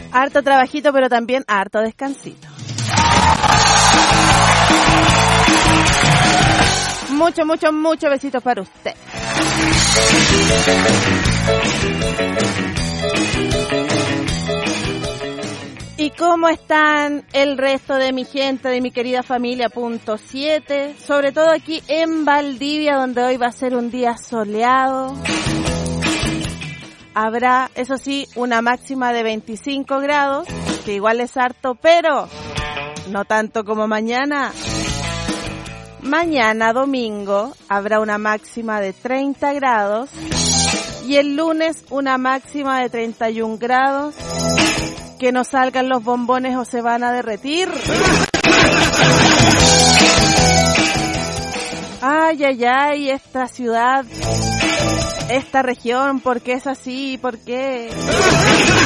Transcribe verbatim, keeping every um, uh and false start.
Harto trabajito, pero también harto descansito. Mucho, mucho, muchos besitos para usted. ¿Y cómo están el resto de mi gente, de mi querida familia punto siete? Sobre todo aquí en Valdivia, donde hoy va a ser un día soleado. Habrá, eso sí, una máxima de veinticinco grados, que igual es harto, pero no tanto como mañana. Mañana, domingo, habrá una máxima de treinta grados y el lunes una máxima de treinta y un grados. Que no salgan los bombones o se van a derretir. Ay, ay, ay, esta ciudad, esta región, ¿por qué es así? ¿Por qué?